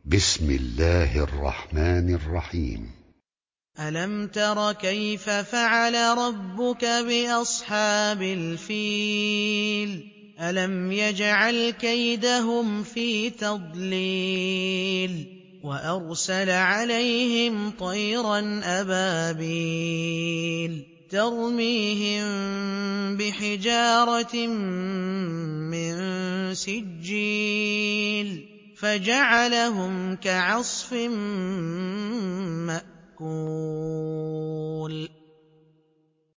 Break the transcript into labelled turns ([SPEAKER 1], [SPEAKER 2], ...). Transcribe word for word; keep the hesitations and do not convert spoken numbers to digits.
[SPEAKER 1] بسم الله الرحمن الرحيم.
[SPEAKER 2] ألم تر كيف فعل ربك بأصحاب الفيل ألم يجعل كيدهم في تضليل وأرسل عليهم طيرا أبابيل ترميهم بحجارة من سجيل فجعلهم كعصف مأكول